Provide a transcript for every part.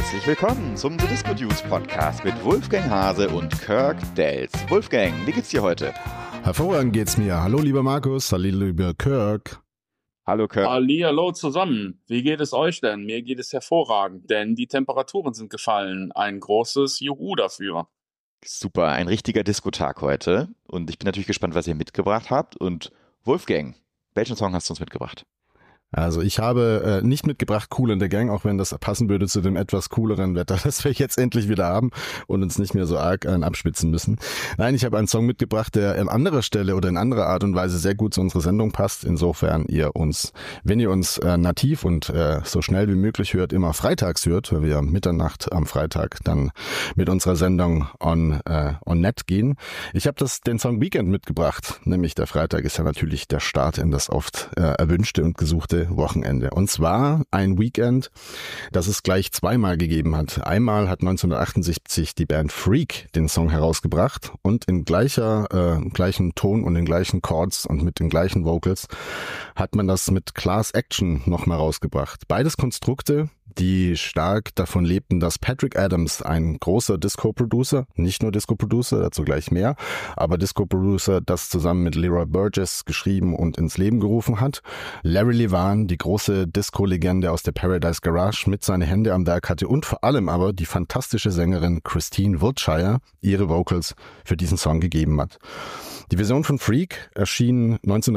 Herzlich willkommen zum The Disco Dudes Podcast mit Wolfgang Hase und Kirk Dells. Wolfgang, wie geht's dir heute? Hervorragend geht's mir. Hallo lieber Markus, hallo lieber Kirk. Hallo Kirk. Hallihallo zusammen. Wie geht es euch denn? Mir geht es hervorragend, denn die Temperaturen sind gefallen. Ein großes Juhu dafür. Super, ein richtiger Disco-Tag heute. Und ich bin natürlich gespannt, was ihr mitgebracht habt. Und Wolfgang, welchen Song hast du uns mitgebracht? Also ich habe nicht mitgebracht Kool in the Gang, auch wenn das passen würde zu dem etwas cooleren Wetter, das wir jetzt endlich wieder haben und uns nicht mehr so arg abspitzen müssen. Nein, ich habe einen Song mitgebracht, der an anderer Stelle oder in anderer Art und Weise sehr gut zu unserer Sendung passt. Insofern wenn ihr uns nativ und so schnell wie möglich hört, immer freitags hört, weil wir Mitternacht am Freitag dann mit unserer Sendung on net gehen. Ich habe den Song Weekend mitgebracht, nämlich der Freitag ist ja natürlich der Start in das oft erwünschte und gesuchte Wochenende. Und zwar ein Weekend, das es gleich zweimal gegeben hat. Einmal hat 1978 die Band Freak den Song herausgebracht und in gleichen Ton und den gleichen Chords und mit den gleichen Vocals hat man das mit Class Action nochmal rausgebracht. Beides Konstrukte, die stark davon lebten, dass Patrick Adams, ein großer Disco-Producer, nicht nur Disco-Producer, dazu gleich mehr, aber Disco-Producer, das zusammen mit Leroy Burgess geschrieben und ins Leben gerufen hat. Larry Levan, die große Disco-Legende aus der Paradise Garage, mit seine Hände am Werk hatte und vor allem aber die fantastische Sängerin Christine Wiltshire ihre Vocals für diesen Song gegeben hat. Die Version von Freak erschien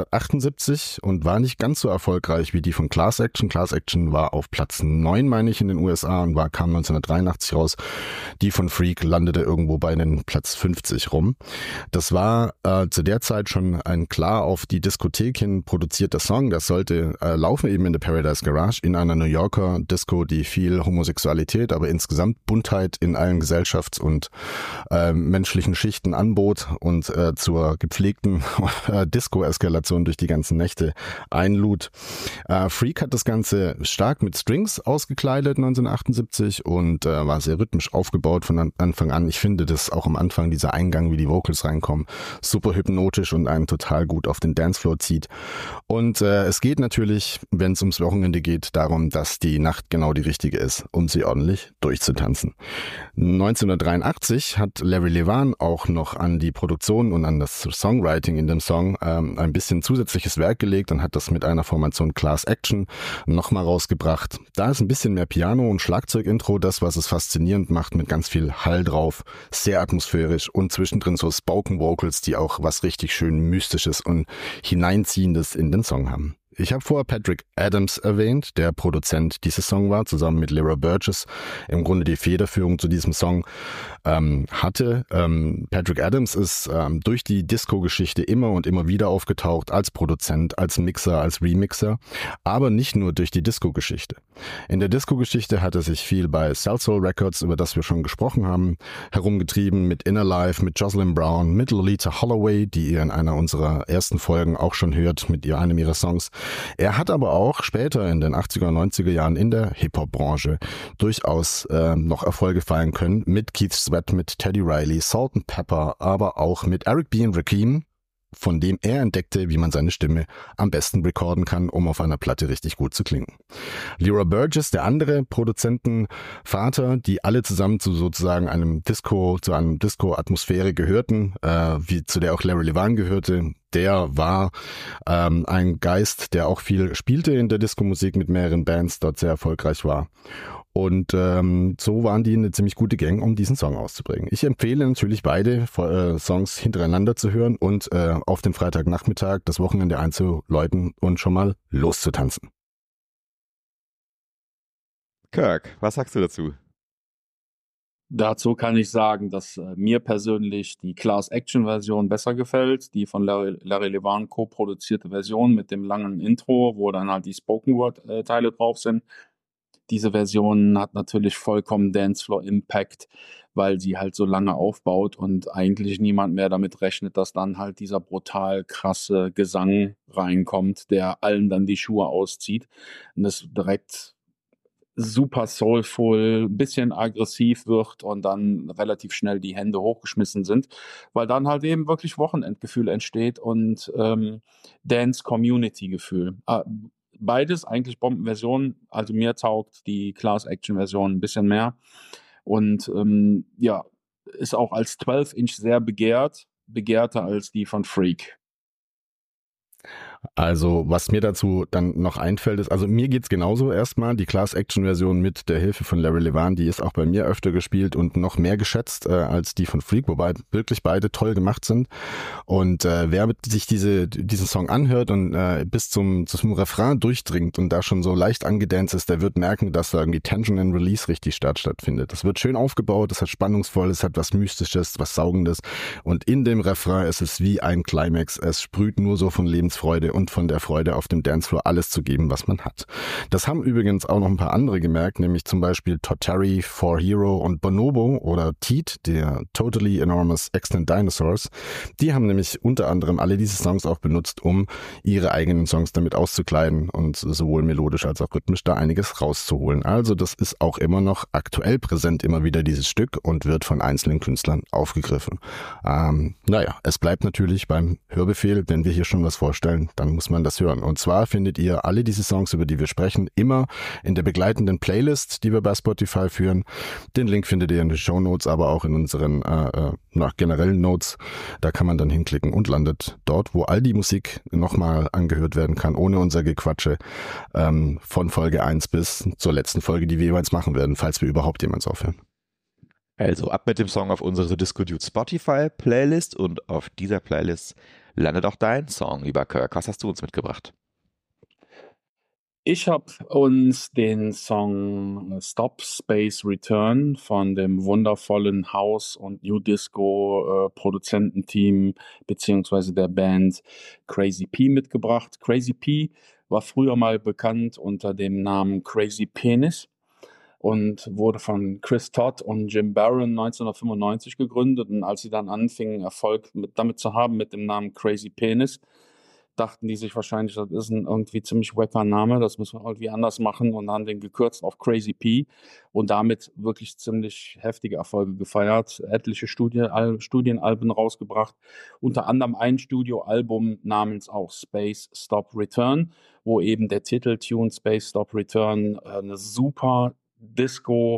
1978 und war nicht ganz so erfolgreich wie die von Class Action. Class Action war auf Platz 9, meine ich, in den USA und kam 1983 raus. Die von Freak landete irgendwo bei den Platz 50 rum. Das war zu der Zeit schon ein klar auf die Diskothek hin produzierter Song. Das sollte laufen eben in der Paradise Garage, in einer New Yorker Disco, die viel Homosexualität, aber insgesamt Buntheit in allen Gesellschafts- und menschlichen Schichten anbot und zur gepflegten Disco-Eskalation durch die ganzen Nächte einlud. Freak hat das Ganze stark mit Strings ausgekleidet 1978 und war sehr rhythmisch aufgebaut von Anfang an. Ich finde das auch am Anfang, dieser Eingang, wie die Vocals reinkommen, super hypnotisch und einen total gut auf den Dancefloor zieht. Und es geht natürlich, wenn es ums Wochenende geht, darum, dass die Nacht genau die richtige ist, um sie ordentlich durchzutanzen. 1983 hat Larry Levan auch noch an die Produktion und an das Songwriting in dem Song ein bisschen zusätzliches Werk gelegt und hat das mit einer Formation Class Action nochmal rausgebracht. Da ist ein bisschen mehr Piano und Schlagzeug-Intro, das, was es faszinierend macht, mit ganz viel Hall drauf, sehr atmosphärisch und zwischendrin so Spoken Vocals, die auch was richtig schön Mystisches und Hineinziehendes in den Song haben. Ich habe vorher Patrick Adams erwähnt, der Produzent dieses Song war, zusammen mit Leroy Burgess im Grunde die Federführung zu diesem Song hatte. Patrick Adams ist durch die Disco-Geschichte immer und immer wieder aufgetaucht als Produzent, als Mixer, als Remixer, aber nicht nur durch die Disco-Geschichte. In der Disco-Geschichte hat er sich viel bei Salsoul Records, über das wir schon gesprochen haben, herumgetrieben, mit Inner Life, mit Jocelyn Brown, mit Lolita Holloway, die ihr in einer unserer ersten Folgen auch schon hört, mit einem ihrer Songs. Er hat aber auch später in den 80er und 90er Jahren in der Hip-Hop-Branche durchaus noch Erfolge feiern können mit Keith Sweat, mit Teddy Riley, Salt-N-Pepa, aber auch mit Eric B. und Rakim, von dem er entdeckte, wie man seine Stimme am besten recorden kann, um auf einer Platte richtig gut zu klingen. Leroy Burgess, der andere Produzentenvater, die alle zusammen zu sozusagen zu einer Disco-Atmosphäre gehörten, zu der auch Larry Levan gehörte, der war ein Geist, der auch viel spielte in der Disco-Musik mit mehreren Bands, dort sehr erfolgreich war. Und so waren die eine ziemlich gute Gang, um diesen Song auszubringen. Ich empfehle natürlich beide Songs hintereinander zu hören und auf den Freitagnachmittag das Wochenende einzuläuten und schon mal loszutanzen. Kirk, was sagst du dazu? Dazu kann ich sagen, dass mir persönlich die Class-Action-Version besser gefällt, die von Larry Levan co-produzierte Version mit dem langen Intro, wo dann halt die Spoken-Word-Teile drauf sind. Diese Version hat natürlich vollkommen Dancefloor-Impact, weil sie halt so lange aufbaut und eigentlich niemand mehr damit rechnet, dass dann halt dieser brutal krasse Gesang reinkommt, der allen dann die Schuhe auszieht. Und das direkt super soulful, ein bisschen aggressiv wird und dann relativ schnell die Hände hochgeschmissen sind, weil dann halt eben wirklich Wochenendgefühl entsteht und Dance-Community-Gefühl. beides eigentlich Bombenversionen. Also mir taugt die Class-Action-Version ein bisschen mehr. Und ja, ist auch als 12-Inch sehr begehrter als die von Freak. Also was mir dazu dann noch einfällt ist, also mir geht's genauso erstmal, die Class-Action-Version mit der Hilfe von Larry Levan, die ist auch bei mir öfter gespielt und noch mehr geschätzt als die von Freak, wobei wirklich beide toll gemacht sind. Und wer sich diesen Song anhört und bis zum Refrain durchdringt und da schon so leicht angedanced ist, der wird merken, dass da irgendwie Tension and Release richtig stattfindet. Das wird schön aufgebaut, das hat spannungsvoll, es hat was Mystisches, was Saugendes und in dem Refrain ist es wie ein Climax. Es sprüht nur so von Lebensfreude und von der Freude auf dem Dancefloor alles zu geben, was man hat. Das haben übrigens auch noch ein paar andere gemerkt, nämlich zum Beispiel Todd Terry, 4Hero und Bonobo oder Teat, der Totally Enormous Extant Dinosaurs. Die haben nämlich unter anderem alle diese Songs auch benutzt, um ihre eigenen Songs damit auszukleiden und sowohl melodisch als auch rhythmisch da einiges rauszuholen. Also das ist auch immer noch aktuell präsent, immer wieder dieses Stück und wird von einzelnen Künstlern aufgegriffen. Naja, es bleibt natürlich beim Hörbefehl, wenn wir hier schon was vorstellen, dann muss man das hören. Und zwar findet ihr alle diese Songs, über die wir sprechen, immer in der begleitenden Playlist, die wir bei Spotify führen. Den Link findet ihr in den Shownotes, aber auch in unseren generellen Notes. Da kann man dann hinklicken und landet dort, wo all die Musik nochmal angehört werden kann, ohne unser Gequatsche, von Folge 1 bis zur letzten Folge, die wir jeweils machen werden, falls wir überhaupt jemals aufhören. Also ab mit dem Song auf unsere The Disco Dude Spotify Playlist und auf dieser Playlist landet auch dein Song, lieber Kirk. Was hast du uns mitgebracht? Ich habe uns den Song Stop Space Return von dem wundervollen House- und New Disco Produzententeam beziehungsweise der Band Crazy P mitgebracht. Crazy P war früher mal bekannt unter dem Namen Crazy Penis und wurde von Chris Todd und Jim Barron 1995 gegründet. Und als sie dann anfingen, Erfolg damit zu haben mit dem Namen Crazy Penis, dachten die sich wahrscheinlich, das ist ein irgendwie ziemlich wacker Name, das müssen wir irgendwie anders machen und haben den gekürzt auf Crazy P und damit wirklich ziemlich heftige Erfolge gefeiert, etliche Studienalben rausgebracht, unter anderem ein Studioalbum namens auch Space Stop Return, wo eben der Titeltune Space Stop Return eine super Disco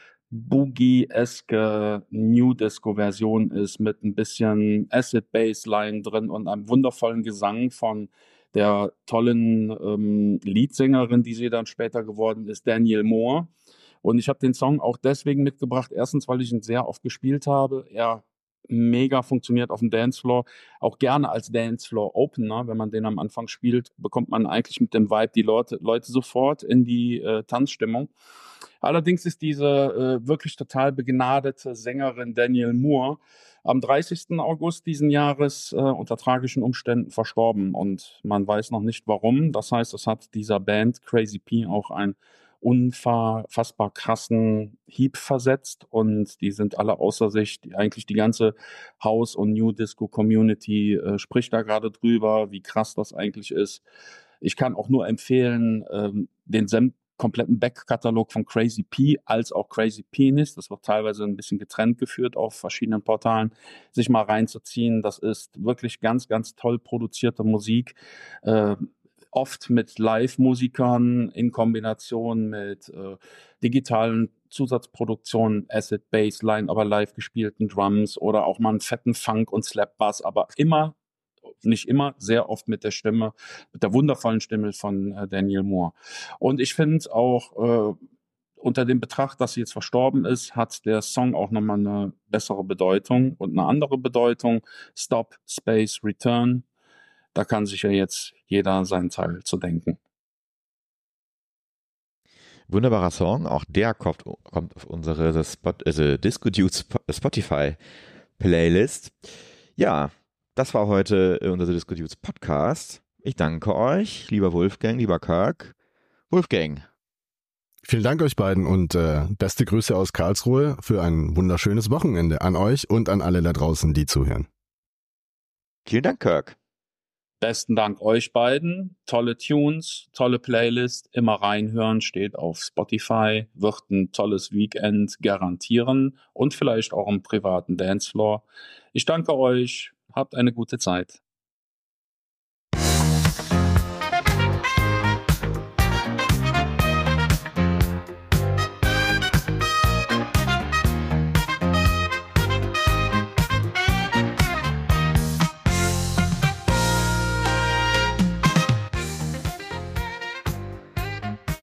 Boogie-eske New Disco-Version ist mit ein bisschen Acid-Bass-Line drin und einem wundervollen Gesang von der tollen Leadsängerin, die sie dann später geworden ist, Danielle Moore. Und ich habe den Song auch deswegen mitgebracht, erstens, weil ich ihn sehr oft gespielt habe. Er mega funktioniert auf dem Dancefloor, auch gerne als Dancefloor-Opener. Wenn man den am Anfang spielt, bekommt man eigentlich mit dem Vibe die Leute sofort in die Tanzstimmung. Allerdings ist diese wirklich total begnadete Sängerin Danielle Moore am 30. August diesen Jahres unter tragischen Umständen verstorben und man weiß noch nicht warum. Das heißt, es hat dieser Band Crazy P auch einen unfassbar krassen Hieb versetzt und die sind alle außer sich. Eigentlich die ganze House- und New Disco Community spricht da gerade drüber, wie krass das eigentlich ist. Ich kann auch nur empfehlen, den kompletten Backkatalog von Crazy P als auch Crazy Penis, das wird teilweise ein bisschen getrennt geführt auf verschiedenen Portalen, sich mal reinzuziehen. Das ist wirklich ganz, ganz toll produzierte Musik. Oft mit Live-Musikern in Kombination mit digitalen Zusatzproduktionen, Acid Bassline, aber live gespielten Drums oder auch mal einen fetten Funk und Slap Bass, aber immer, nicht immer, sehr oft mit der Stimme, mit der wundervollen Stimme von Danielle Moore. Und ich finde auch unter dem Betracht, dass sie jetzt verstorben ist, hat der Song auch nochmal eine bessere Bedeutung und eine andere Bedeutung. Stop Space Return. Da kann sich ja jetzt jeder seinen Teil zu denken. Wunderbarer Song, auch der kommt auf unsere Disco Dude Spotify Playlist. Ja, das war heute unser Disco Dudes Podcast. Ich danke euch, lieber Wolfgang, lieber Kirk. Wolfgang. Vielen Dank euch beiden und beste Grüße aus Karlsruhe für ein wunderschönes Wochenende an euch und an alle da draußen, die zuhören. Vielen Dank, Kirk. Besten Dank euch beiden. Tolle Tunes, tolle Playlist. Immer reinhören, steht auf Spotify. Wird ein tolles Weekend garantieren und vielleicht auch im privaten Dancefloor. Ich danke euch. Habt eine gute Zeit.